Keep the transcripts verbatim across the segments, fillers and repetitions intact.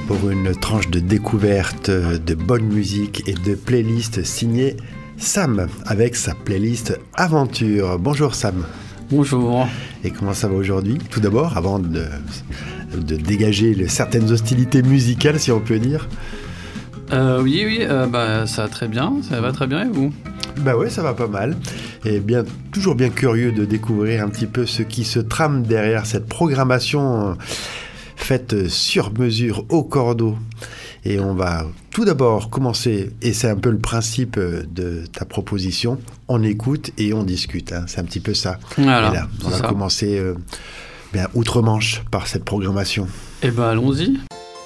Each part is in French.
pour une tranche de découverte de bonne musique et de playlist signée Sam avec sa playlist Aventure. Bonjour Sam. Bonjour. Et comment ça va aujourd'hui ? Tout d'abord, avant de, de dégager les, certaines hostilités musicales, si on peut dire. Euh, oui, oui, euh, bah, ça va très bien, ça va très bien et vous ? Bah ouais, ça va pas mal. Et bien, toujours bien curieux de découvrir un petit peu ce qui se trame derrière cette programmation faite sur mesure au cordeau. Et on va tout d'abord commencer, et c'est un peu le principe de ta proposition, on écoute et on discute, hein, c'est un petit peu ça. Voilà, et là, on va ça. commencer euh, bien, outre-Manche par cette programmation. Eh ben, allons-y.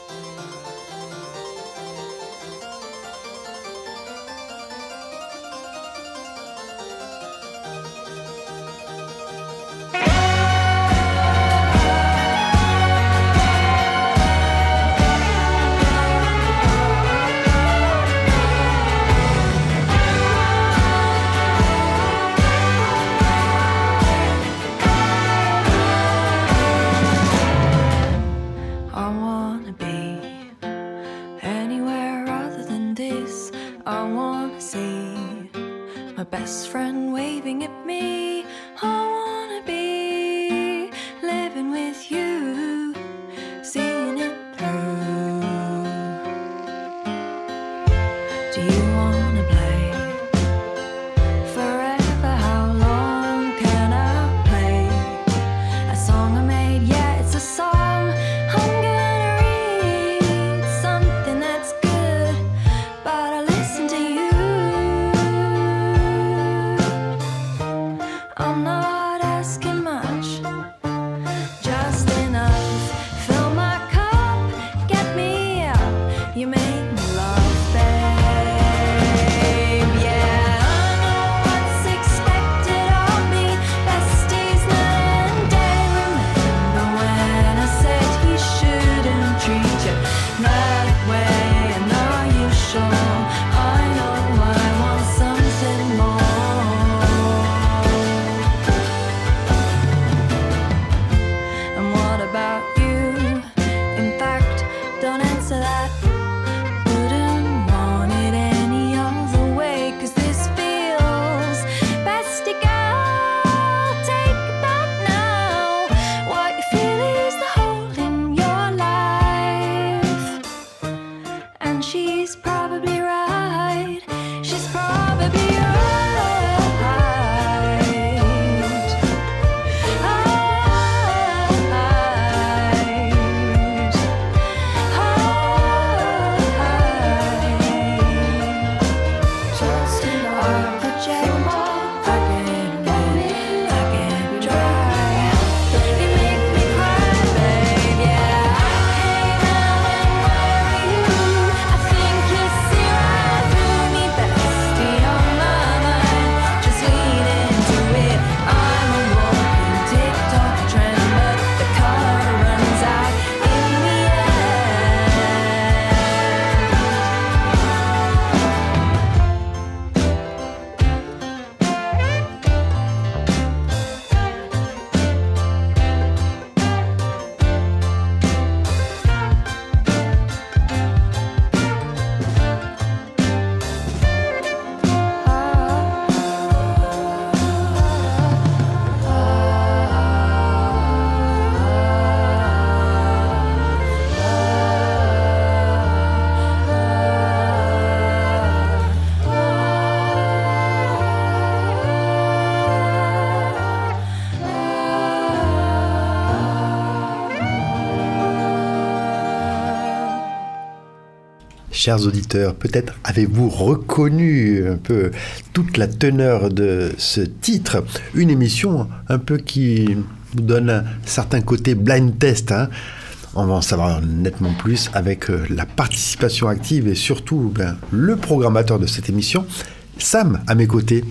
Chers auditeurs, peut-être avez-vous reconnu un peu toute la teneur de ce titre, une émission un peu qui nous donne un certain côté blind test, hein. On va en savoir nettement plus avec la participation active et surtout ben, le programmateur de cette émission, Sam, à mes côtés.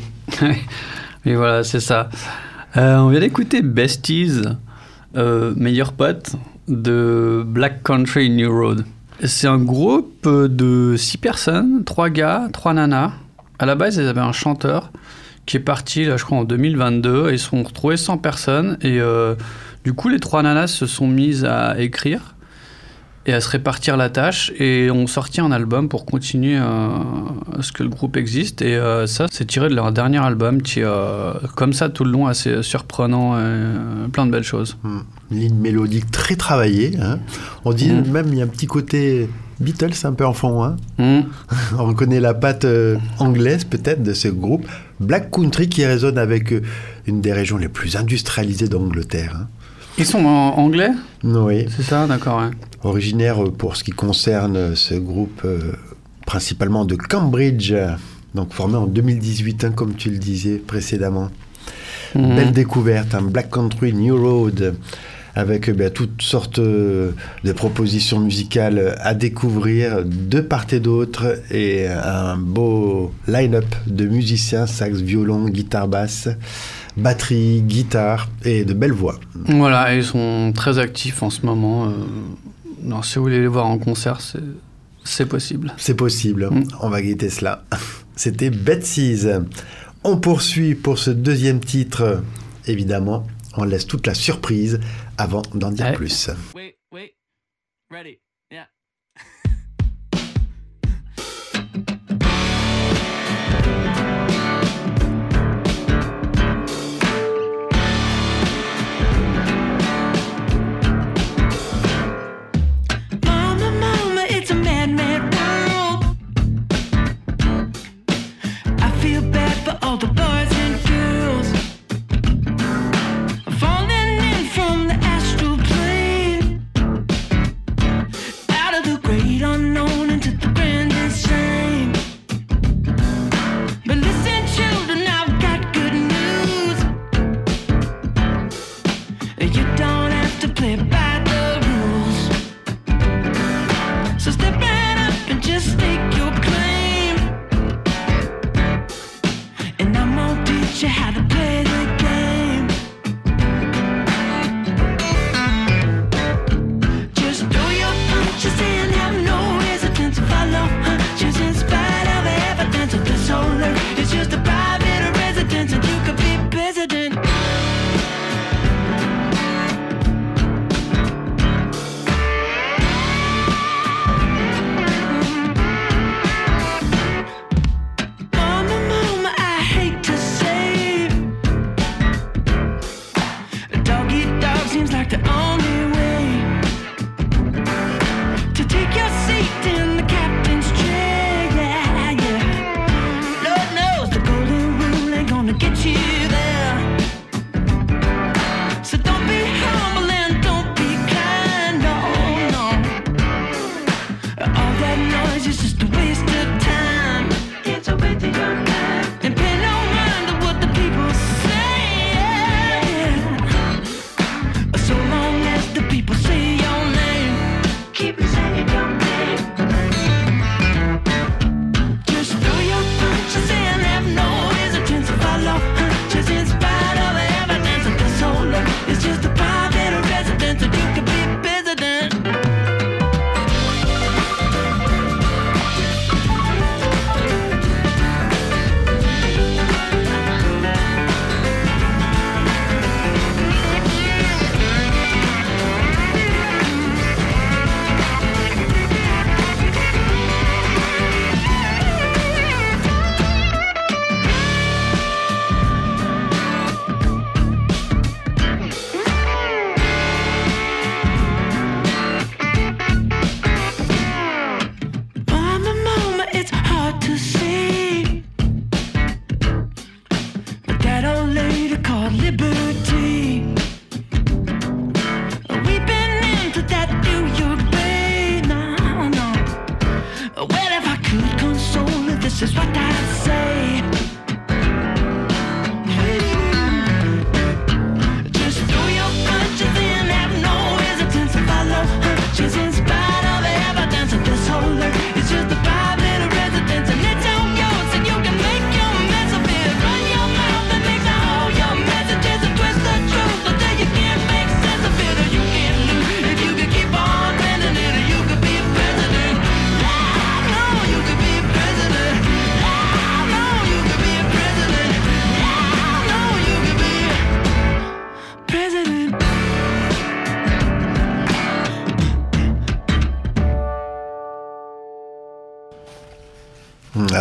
Oui, voilà, c'est ça. Euh, on vient d'écouter Besties, euh, meilleur pote, de Black Country New Road. C'est un groupe de six personnes, trois gars, trois nanas. À la base, ils avaient un chanteur qui est parti, là, je crois, en deux mille vingt-deux. Ils se sont retrouvés cent personnes. Et euh, du coup, les trois nanas se sont mises à écrire. et à se répartir la tâche, et ont sorti un album pour continuer euh, à ce que le groupe existe, et euh, ça c'est tiré de leur dernier album qui est euh, comme ça tout le long, assez surprenant, euh, plein de belles choses. Mmh. Une ligne mélodique très travaillée, hein. On dit mmh. même il y a un petit côté Beatles un peu enfant, hein. Mmh. On reconnaît la patte euh, anglaise peut-être de ce groupe Black Country qui résonne avec euh, une des régions les plus industrialisées d'Angleterre, hein. Ils sont en anglais ? Oui. C'est ça, d'accord. Ouais. Originaire, pour ce qui concerne ce groupe, euh, principalement de Cambridge, donc formé en deux mille dix-huit, hein, comme tu le disais précédemment. Mmh. Belle découverte, un hein, Black Country New Road, avec eh bien, toutes sortes de propositions musicales à découvrir de part et d'autre, et un beau line-up de musiciens, sax, violon, guitare basse, batterie, guitare et de belles voix. Voilà, ils sont très actifs en ce moment. Euh, non, si vous voulez les voir en concert, c'est, c'est possible. C'est possible, mmh. On va guetter cela. C'était Betsy's. On poursuit pour ce deuxième titre, évidemment. On laisse toute la surprise avant d'en dire hey. plus. Wait, wait. Ready. Yeah.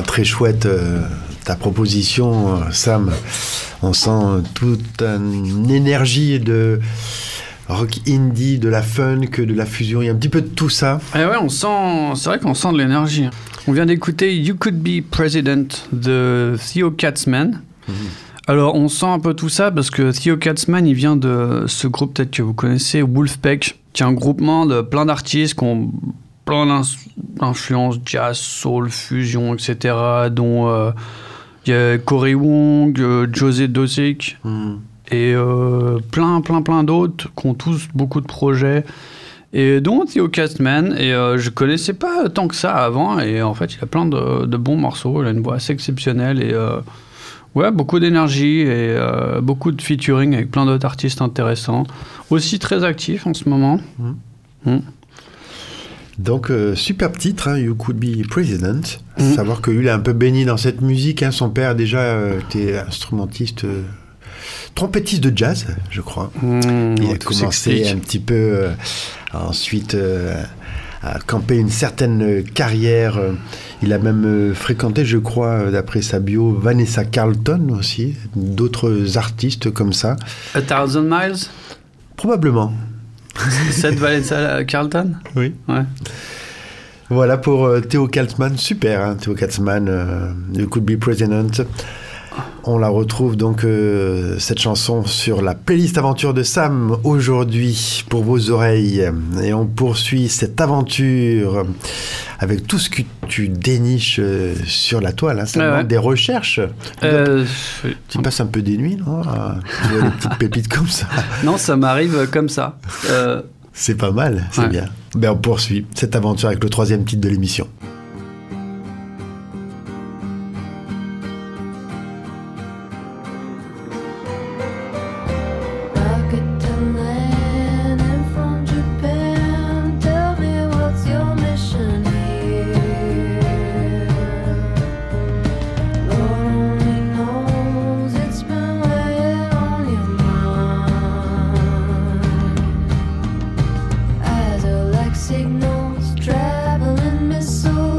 très chouette euh, ta proposition, Sam. On sent toute une énergie de rock indie, de la funk, de la fusion. Il y a un petit peu de tout ça. Et ouais, on sent, c'est vrai qu'on sent de l'énergie. On vient d'écouter You Could Be President de Theo Katzman. Mm-hmm. Alors, on sent un peu tout ça parce que Theo Katzman, il vient de ce groupe peut-être que vous connaissez, Wolfpack, qui est un groupement de plein d'artistes qui ont plein d'influences jazz, soul, fusion, et cetera, dont euh, il y a Corey Wong, euh, José Dosic, mm. et euh, plein, plein, plein d'autres qui ont tous beaucoup de projets. Et dont Theo Katzman, et euh, je connaissais pas tant que ça avant, et en fait, il a plein de, de bons morceaux, il a une voix assez exceptionnelle, et euh, ouais, beaucoup d'énergie, et euh, beaucoup de featuring avec plein d'autres artistes intéressants, aussi très actifs en ce moment. Mm. Mm. Donc, euh, superbe titre, hein, You Could Be President. Mm. Savoir que lui, il est un peu béni dans cette musique. Hein. Son père, déjà, euh, était instrumentiste, euh, trompettiste de jazz, je crois. Mm, il a commencé un petit peu, euh, ensuite, euh, à camper une certaine carrière. Il a même euh, fréquenté, je crois, d'après sa bio, Vanessa Carlton aussi, d'autres artistes comme ça. A Thousand Miles ? Probablement. Cette Vanessa Carlton ? Oui. Ouais. Voilà pour euh, Theo Katzman, super, hein, Theo Katzman, euh, You Could Be President. On la retrouve donc, euh, cette chanson, sur la playlist Aventure de Sam, aujourd'hui, pour vos oreilles. Et on poursuit cette aventure avec tout ce que tu déniches euh, sur la toile. Hein. Ça demande ouais. des recherches. Euh, tu, tu passes un peu des nuits, non ? Tu vois des petites pépites comme ça. Non, ça m'arrive comme ça. Euh... C'est pas mal, c'est ouais. bien. Ben, on poursuit cette aventure avec le troisième titre de l'émission. Signals traveling missiles.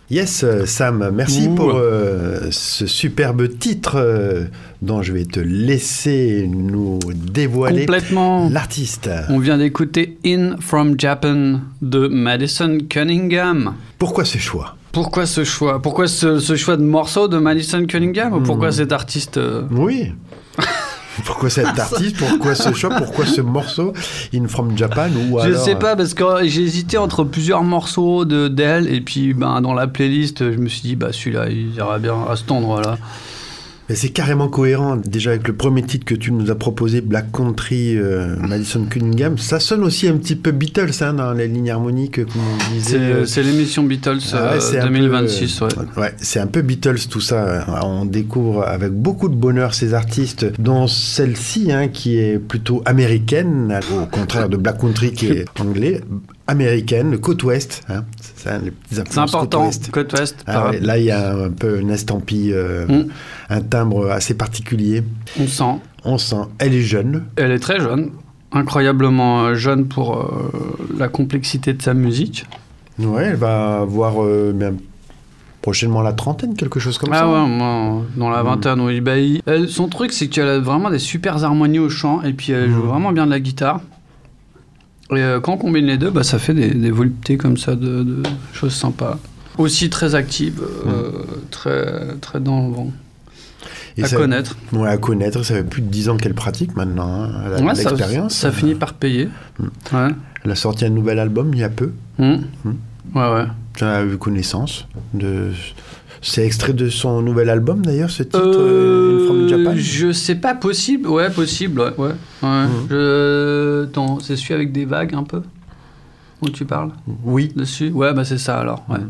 Yes, Sam, merci Ouh. pour euh, ce superbe titre euh, dont je vais te laisser nous dévoiler Complètement. l'artiste. On vient d'écouter In From Japan de Madison Cunningham. Pourquoi ce choix? Pourquoi ce choix Pourquoi ce, ce choix de morceau de Madison Cunningham ou pourquoi cet artiste euh... Oui. Pourquoi cet artiste? Pourquoi ce choix? Pourquoi ce morceau In From Japan ou Je alors... sais pas, parce que j'ai hésité entre plusieurs morceaux de d'elle, et puis ben, dans la playlist, je me suis dit, bah celui-là, il ira bien à cet endroit-là. Mais c'est carrément cohérent, déjà avec le premier titre que tu nous as proposé, Black Country, euh, Madison Cunningham. Ça sonne aussi un petit peu Beatles hein, dans les lignes harmoniques, comme on disait. C'est, c'est l'émission Beatles Ah ouais, c'est euh, un deux mille vingt-six, peu, ouais. Ouais, c'est un peu Beatles tout ça. On découvre avec beaucoup de bonheur ces artistes, dont celle-ci hein, qui est plutôt américaine, au contraire de Black Country qui est anglais. Américaine, côte ouest, hein, c'est ça, les petites C'est important, côte ouest. côte ouest. Ah ouais, là, il y a un peu une estampille, euh, mm. un timbre assez particulier. On sent. On sent. Elle est jeune. Elle est très jeune, incroyablement jeune pour euh, la complexité de sa musique. Ouais, elle va avoir euh, bien, prochainement la trentaine, quelque chose comme ah ça. Ah ouais, moi, dans la vingtaine, mm. oui. Bah, il, elle, son truc, c'est qu'elle a vraiment des super harmonies au chant, et puis elle mm. joue vraiment bien de la guitare. Et euh, quand on combine les deux, bah, ça fait des, des voluptés comme ça de, de choses sympas. Aussi très actives, euh, mmh. très, très dans le vent. Et à ça, connaître. Ouais, à connaître. Ça fait plus de dix ans qu'elle pratique maintenant. Hein. Elle a ouais, de l'expérience. Ça, ça finit par payer. Mmh. Ouais. Elle a sorti un nouvel album il y a peu. Mmh. Mmh. Ouais, ouais. J'en avais eu connaissance. De... C'est extrait de son nouvel album d'ailleurs, ce titre, euh, In From Japan. Je sais pas, possible. Ouais, possible. Ouais. ouais. ouais. Mmh. Je... Attends, c'est celui avec des vagues un peu où tu parles? Oui. Dessus? Ouais, bah c'est ça alors. Ouais. Mmh.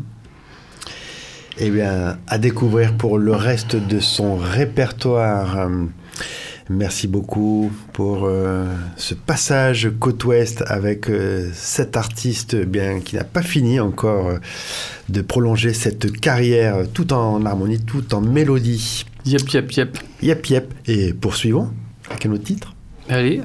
Eh bien, à découvrir pour le reste de son répertoire. Merci beaucoup pour euh, ce passage côte ouest avec euh, cet artiste bien qui n'a pas fini encore euh, de prolonger cette carrière tout en harmonie, tout en mélodie. Yep, yep, yep. Yep, yep. Et poursuivons avec un autre titre. Allez.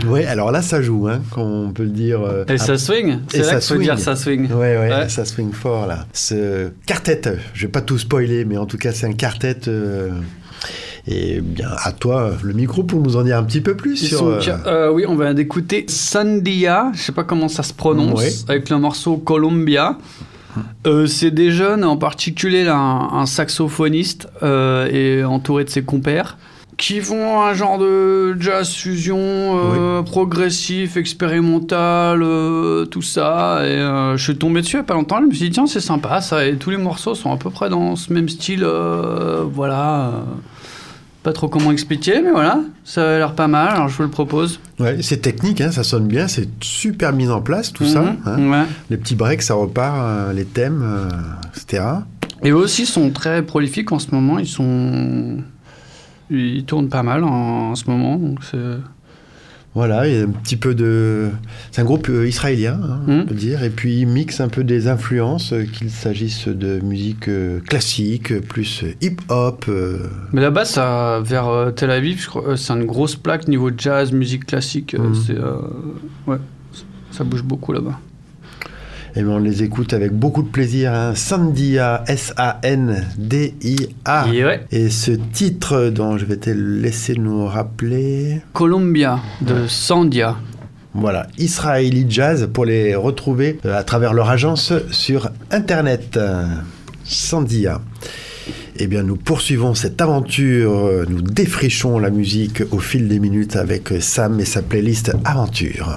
Ouais, alors là, ça joue, hein, on peut le dire. Euh, et ça swing. C'est là qu'il faut dire ça swing. Ouais, ouais, ouais, ça swing fort, là. Ce quartet, je vais pas tout spoiler, mais en tout cas, c'est un quartet. Euh, et bien, à toi, le micro pour nous en dire un petit peu plus. Sur, sont, euh... Euh, oui, on va d'écouter Sandia, je sais pas comment ça se prononce, ouais. avec le morceau Columbia. Euh, c'est des jeunes, en particulier là, un, un saxophoniste euh, et entouré de ses compères, qui font un genre de jazz fusion euh, oui. progressif, expérimental, euh, tout ça. Et euh, je suis tombé dessus il n'y a pas longtemps. Je me suis dit, tiens, c'est sympa ça. Et tous les morceaux sont à peu près dans ce même style. Euh, voilà. Euh, pas trop comment expliquer, mais voilà. Ça a l'air pas mal. Alors je vous le propose. Ouais, c'est technique, hein, ça sonne bien. C'est super mis en place, tout mmh, ça. Hein. Ouais. Les petits breaks, ça repart, euh, les thèmes, euh, et cetera. Et eux aussi sont très prolifiques en ce moment. Ils sont. Il tourne pas mal en, en ce moment, donc c'est... Voilà, il y a un petit peu de... C'est un groupe euh, israélien, hein, mmh. on peut dire, et puis il mixe un peu des influences, euh, qu'il s'agisse de musique euh, classique, plus euh, hip-hop. Euh... Mais là-bas, ça, vers euh, Tel Aviv, je crois, c'est une grosse plaque niveau jazz, musique classique. Mmh. C'est, euh, ouais, ça bouge beaucoup là-bas. Et bien on les écoute avec beaucoup de plaisir. Hein. Sandia, S A N D I A. Et, ouais. Et ce titre dont je vais te laisser nous rappeler... Columbia, de Sandia. Voilà, Israeli Jazz, pour les retrouver à travers leur agence sur Internet. Sandia. Eh bien, nous poursuivons cette aventure. Nous défrichons la musique au fil des minutes avec Sam et sa playlist Aventure.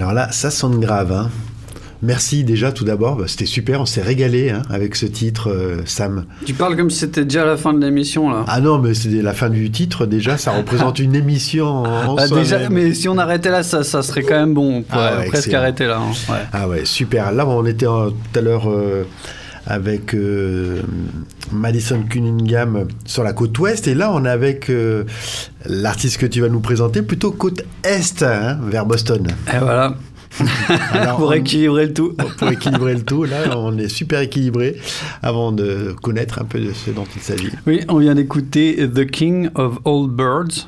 Alors là, ça sonne grave, hein. Merci déjà tout d'abord, bah, c'était super, on s'est régalé hein, avec ce titre, euh, Sam. Tu parles comme si c'était déjà la fin de l'émission là. Ah non, mais c'est la fin du titre déjà, ça représente une émission en, en ah, déjà, soi-même. mais si on arrêtait là, ça, ça serait quand même bon, on pourrait Ah ouais, presque excellent. arrêter là. Hein. Ouais. Ah ouais, super. Là, on était euh, tout à l'heure euh, avec euh, Madison Cunningham sur la côte ouest, et là, on est avec euh, l'artiste que tu vas nous présenter, plutôt côte est, hein, vers Boston. Et voilà. Alors, pour on, équilibrer le tout. Pour équilibrer le tout, là, on est super équilibré avant de connaître un peu de ce dont il s'agit. Oui, on vient d'écouter The King of All Birds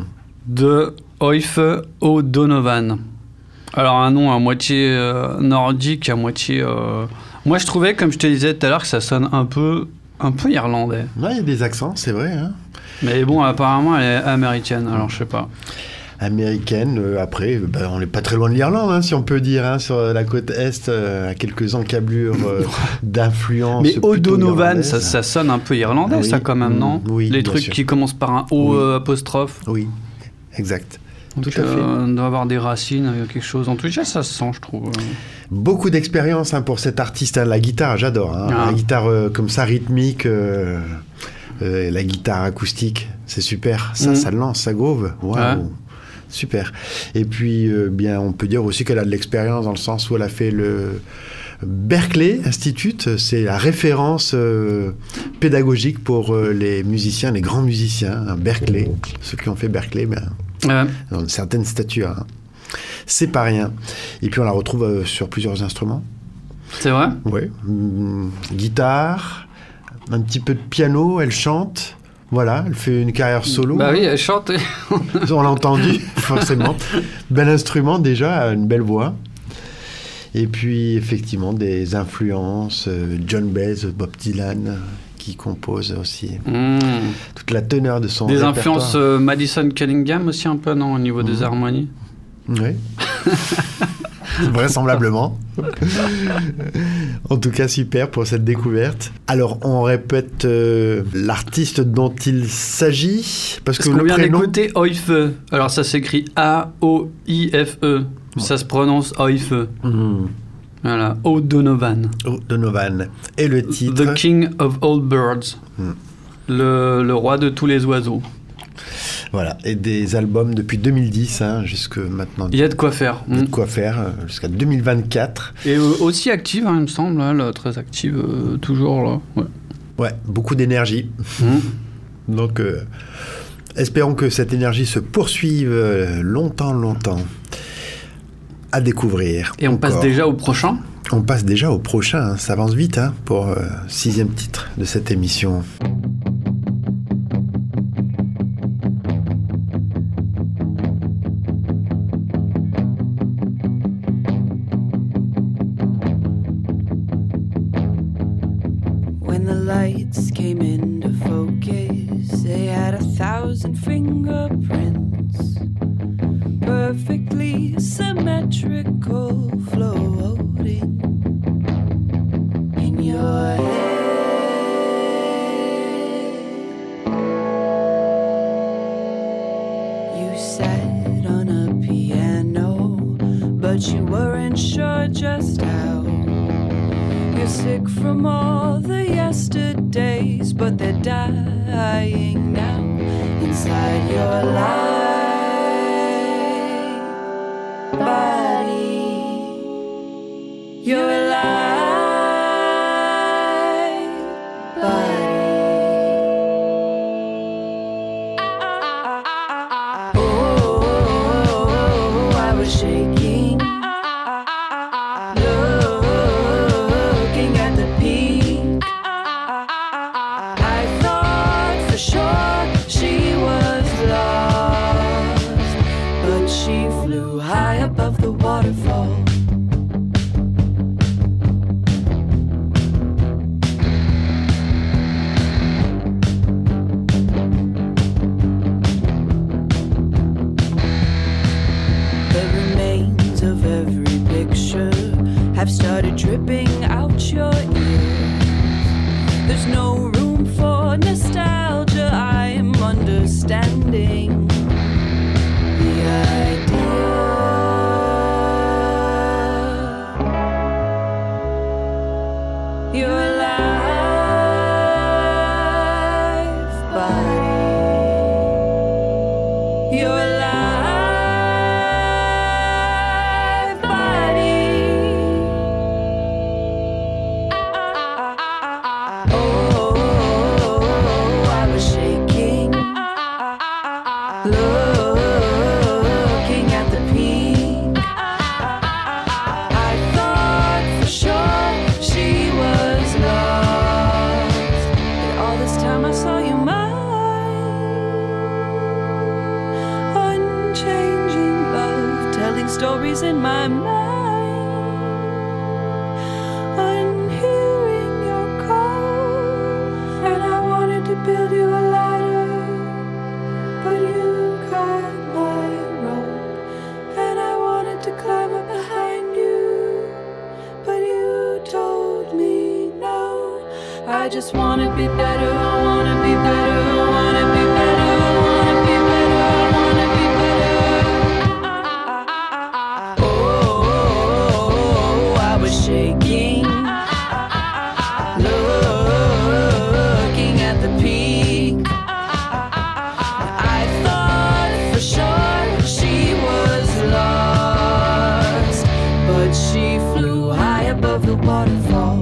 de Oyfe O'Donovan. Alors, un nom à moitié euh, nordique, à moitié. Euh... Moi, je trouvais, comme je te disais tout à l'heure, que ça sonne un peu, un peu irlandais. Ouais, il y a des accents, c'est vrai. Hein. Mais bon, apparemment, elle est américaine, alors je sais pas. Américaine. Euh, après, ben, on n'est pas très loin de l'Irlande, hein, si on peut dire, hein, sur la côte est, euh, à quelques encablures euh, d'influence. Mais O'Donovan, ça, ça sonne un peu irlandais, ah, oui. ça, quand même, non? Mmh, oui, les trucs sûr. qui commencent par un O oui. euh, apostrophe. Oui, exact. Donc, tout à fait. Euh, on doit avoir des racines, euh, quelque chose. En tout cas, ça se sent, je trouve. Beaucoup d'expérience hein, pour cet artiste. Hein. La guitare, j'adore. Hein. Ah. La guitare euh, comme ça, rythmique, euh, euh, la guitare acoustique, c'est super. Ça, mmh. ça lance, ça groove. Waouh. Ouais. Super. Et puis, euh, bien, on peut dire aussi qu'elle a de l'expérience dans le sens où elle a fait le Berklee Institute. C'est la référence euh, pédagogique pour euh, les musiciens, les grands musiciens. Hein, Berklee. Ceux qui ont fait Berklee, ben, ouais. Ils ont une certaine stature. Hein. C'est pas rien. Et puis, on la retrouve euh, sur plusieurs instruments. C'est vrai ? Oui. Mmh, guitare, un petit peu de piano, elle chante. Voilà, elle fait une carrière solo. Bah oui, elle chante. On l'a entendu, forcément. Bel instrument déjà, une belle voix. Et puis, effectivement, des influences. Euh, John Baez, Bob Dylan, qui compose aussi. Mmh. Toute la teneur de son Des répertoire. influences euh, Madison Cunningham aussi un peu, non, au niveau mmh. des harmonies. Oui. Vraisemblablement. En tout cas, super pour cette découverte. Alors, on répète euh, l'artiste dont il s'agit. Parce, parce que qu'on le vient prénom... d'écouter Oyfe. Alors, ça s'écrit A O I F E. Ouais. Ça se prononce Oyfe. Mmh. Voilà, O'Donovan. O'Donovan. Et le titre The King of All Birds. Mmh. Le, le roi de tous les oiseaux. Voilà, et des albums depuis deux mille dix hein, jusque maintenant. Il y a de quoi faire. Il y a de quoi faire euh, jusqu'à deux mille vingt-quatre. Et euh, aussi active, hein, il me semble, là, là, très active, euh, toujours là. Ouais, ouais beaucoup d'énergie. Mmh. Donc, euh, espérons que cette énergie se poursuive euh, longtemps, longtemps. À découvrir. Et on encore. passe déjà au prochain ? On passe déjà au prochain, hein. Ça avance vite hein, pour euh, sixième titre de cette émission. Lights came into focus. They had a thousand fingerprints, perfectly symmetrical, floating in your head. You sat on a piano, but you weren't sure just how. You're sick from all the yesterdays, but they're dying now inside your life, body. You're alive, body. Oh, I was shaking. Above the waterfall. The remains of every picture have started dripping out your ears. There's no room for nostalgia, I'm understanding the idea. my mind. I'm hearing your call, and I wanted to build you a ladder, but you cut my rope, and I wanted to climb up behind you, but you told me no. I just wanna be better, I wanna be better, I wanna be better, I wanna be better, I wanna be better. Oh, I was shaking, looking at the peak. I thought for sure she was lost, but she flew high above the waterfall.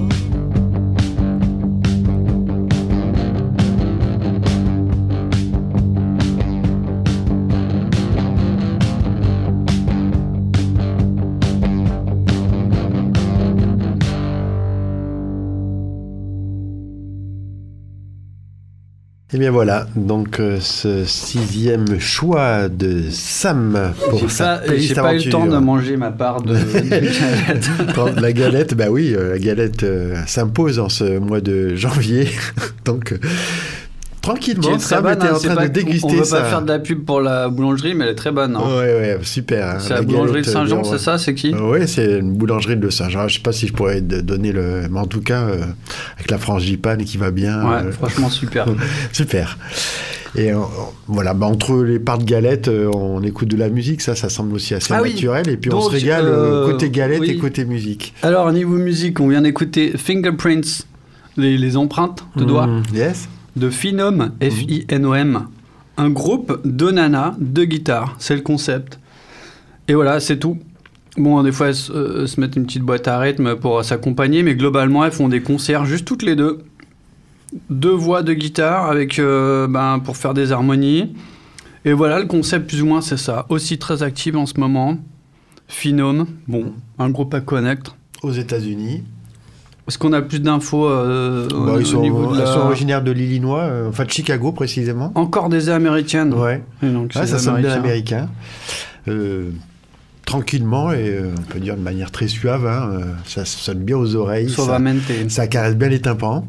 Et bien voilà, donc euh, ce sixième choix de Sam pour J'ai sa pas, playlist j'ai pas eu le temps de aventure. manger ma part de, de galette. La galette, bah oui, euh, la galette euh, s'impose en ce mois de janvier. Donc, euh, Qui tranquillement, est très Sam bonne, était hein, en c'est train pas- de déguster On veut ça. pas faire de la pub pour la boulangerie, mais elle est très bonne. Hein. Ouais, ouais, super. hein, C'est la, boulangerie de Saint-Jean, c'est ça, c'est qui? Oui, c'est une boulangerie de Saint-Jean. Je sais pas si je pourrais te donner le... Mais en tout cas, euh, avec la frangipane qui va bien. Ouais, euh, franchement super. Super. Et euh, voilà, bah, entre les parts de galettes, euh, on écoute de la musique, ça, ça semble aussi assez Ah oui. naturel. Et puis on Donc, se régale euh, euh, côté galette oui. et côté musique. Alors, niveau musique, on vient d'écouter Fingerprints, les, les empreintes de doigts, Mm, yes. de Finom, F I N O M, un groupe de nanas, de guitare, c'est le concept. Et voilà, c'est tout. Bon, des fois, elles se, euh, se mettent une petite boîte à rythme pour s'accompagner, mais globalement, elles font des concerts juste toutes les deux. Deux voix de guitare avec, euh, ben, pour faire des harmonies. Et voilà, le concept, plus ou moins, c'est ça. Aussi très active en ce moment. Finom, bon, un groupe à connaître. Aux États-Unis. Est-ce qu'on a plus d'infos euh, Bah, au, ils, sont, au niveau de elles la... sont originaires de l'Illinois, euh, enfin de Chicago précisément. Encore des américaines. Ouais, Et donc, ouais c'est ça sonne bien américain. américain. Euh, tranquillement et euh, on peut dire de manière très suave, hein, euh, ça sonne bien aux oreilles. Ça, Suavemente. ça caresse bien les tympans.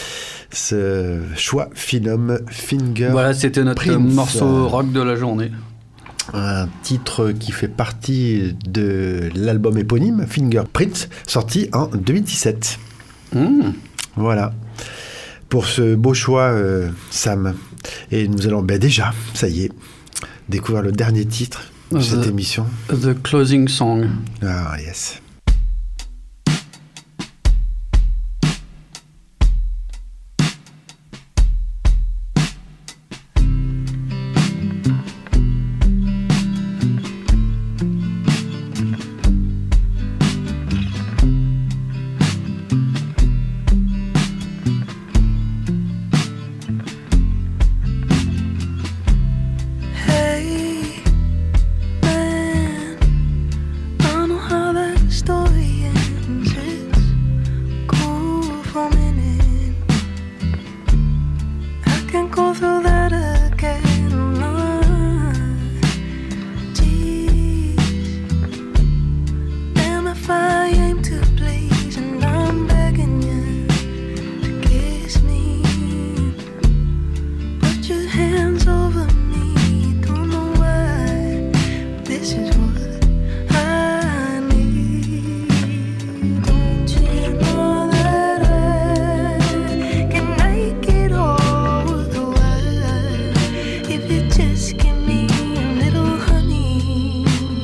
Ce choix Finom Finger. Voilà, c'était notre Prince. morceau rock de la journée. Un titre qui fait partie de l'album éponyme Fingerprints, sorti en deux mille dix-sept. Mmh. Voilà. Pour ce beau choix, euh, Sam. Et nous allons ben déjà, ça y est, découvrir le dernier titre de cette The- émission. The Closing Song. Ah, yes. Hey, man, I don't know how that story ends. It's cool for a minute. I can't go through that again. Nah. Jeez, damn if I aim to please, and I'm begging you to kiss me. Put your hands over me, don't know why. This is what I need. Don't you know that I can make it all the while if you just give me a little honey.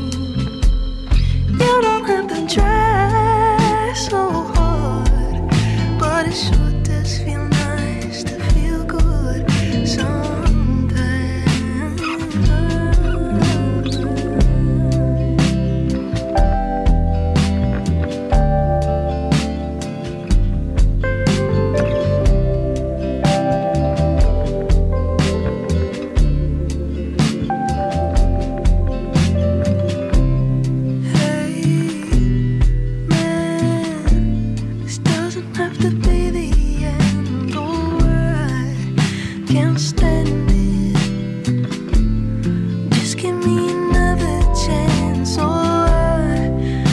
You don't have to try so hard, but it sure does feel nice to feel good sometimes. Hey, man, this doesn't have to be the end. Oh, I can't stand it. Just give me another chance. Oh, I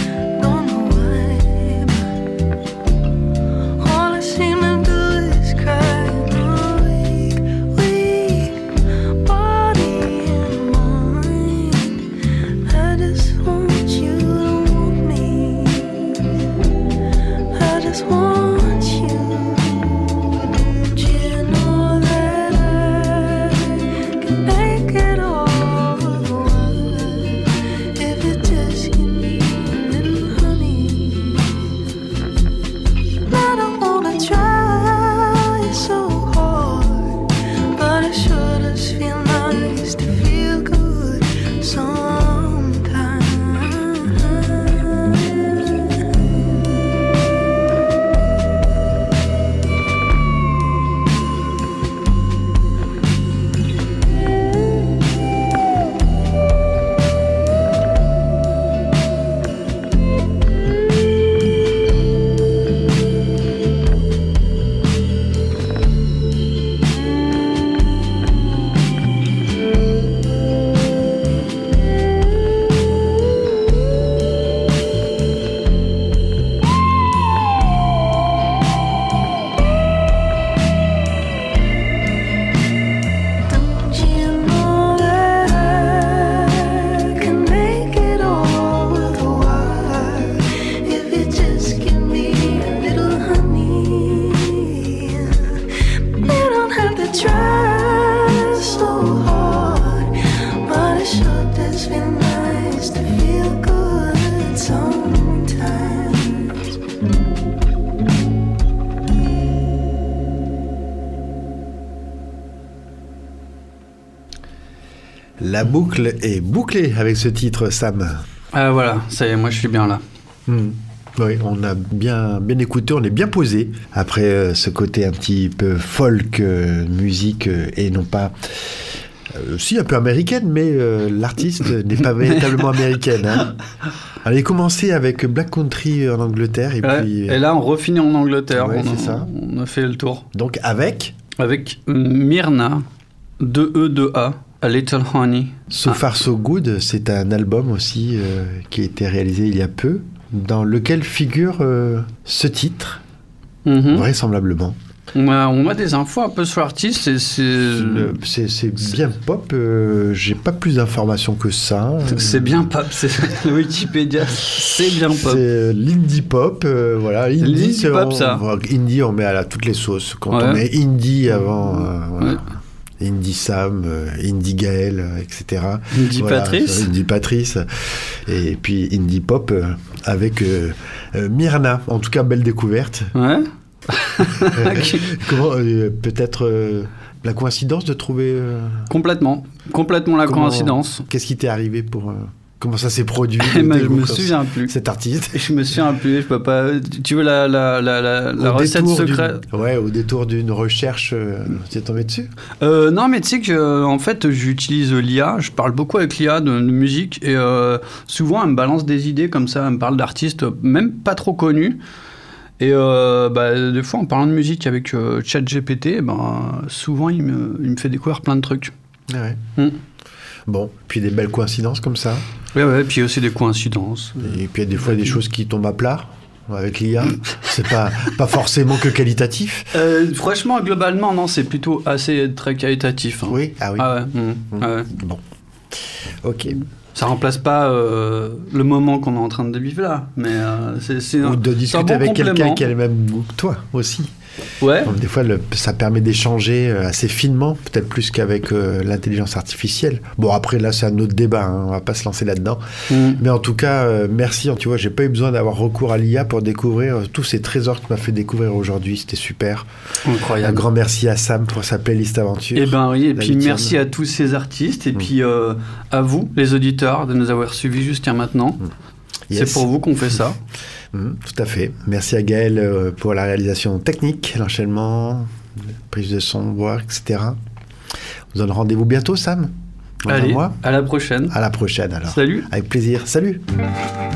try so hard, but it sure does feel nice to feel good sometimes. La boucle est bouclée avec ce titre, Sam. Ah voilà, ça y est, moi je suis bien là. Hmm. Oui, on a bien, bien écouté, on est bien posé après euh, ce côté un petit peu folk, euh, musique, euh, et non pas... Euh, si, un peu américaine, mais euh, l'artiste n'est pas véritablement américaine. Hein. Elle a commencé avec Black Country en Angleterre, et Ouais, puis... et là on refinit en Angleterre, Ouais, on, c'est ça. on a fait le tour. Donc avec Avec Myrna, deux E, deux A, A Little Honey. So Far So Good, c'est un album aussi euh, qui a été réalisé il y a peu, dans lequel figure euh, ce titre, Mhm. vraisemblablement. On a, on a des infos un peu sur l'artiste. et C'est Le- C'est c'est bien pop, euh, j'ai pas plus d'informations que ça. c'est bien pop. C'est le Wikipédia. C'est bien pop. C'est euh, l'indie pop, euh, voilà. Indie, L'indie c'est- pop, on- ça. on- Indie, on met à la, toutes les sauces. Quand Ouais. on met indie avant, euh, voilà. Ouais. Indie Sam, euh, Indie Gaël, euh, et cetera. Indie Voilà, Patrice. Indie Patrice. Et puis Indie Pop euh, avec euh, euh, Myrna. En tout cas, belle découverte. Ouais. Comment, euh, peut-être euh, la coïncidence de trouver... euh, Complètement. Complètement la comment- coïncidence. Qu'est-ce qui t'est arrivé pour... euh, comment ça s'est produit Eh ben, tes je goûts me comme souviens plus. cet artiste Je me souviens plus. Je peux pas. Tu veux la, la, la, la, la Au recette détour secrète? d'une- Ouais, au détour d'une recherche, euh, tu es tombé dessus. Euh, non, mais tu sais que euh, en fait, j'utilise l'I A. Je parle beaucoup avec l'I A de, de musique et euh, souvent, elle me balance des idées comme ça. Elle me parle d'artistes même pas trop connus. Et euh, bah, des fois, en parlant de musique avec euh, ChatGPT, ben, souvent, il me, il me fait découvrir plein de trucs. Ouais. Mm. Bon, puis des belles coïncidences comme ça. Ouais, ouais, puis aussi des coïncidences. Et puis il y a des fois des choses qui tombent à plat avec l'I A. C'est pas, pas forcément que qualitatif. Euh, franchement, globalement, non, c'est plutôt assez très qualitatif. hein. Oui, ah oui. Ah ouais, mm, Mm. ah ouais. Bon. Ok. Ça remplace pas euh, le moment qu'on est en train de vivre là, mais euh, c'est c'est un, Ou de c'est un discuter bon avec quelqu'un complément. qui a le même goût que toi aussi. Ouais. Donc, des fois, le- ça permet d'échanger euh, assez finement, peut-être plus qu'avec euh, l'intelligence artificielle. Bon, après, là, c'est un autre débat, hein, on va pas se lancer là-dedans. Mm. Mais en tout cas, euh, merci. Tu vois, j'ai pas eu besoin d'avoir recours à l'I A pour découvrir euh, tous ces trésors que tu m'as fait découvrir aujourd'hui. C'était super. Un Incroyable. grand merci à Sam pour sa playlist aventure. Et ben oui, et La puis huitième. merci à tous ces artistes et Mm. puis euh, à vous, les auditeurs, de nous avoir suivis jusqu'à maintenant. Yes. C'est pour vous qu'on fait ça. Mhm, tout à fait. Merci à Gaël euh, pour la réalisation technique, l'enchaînement, la prise de son, voix, et cetera. On se donne rendez-vous bientôt, Sam. Dans un Allez, mois. à la prochaine. À la prochaine alors. Salut. Avec plaisir. Salut.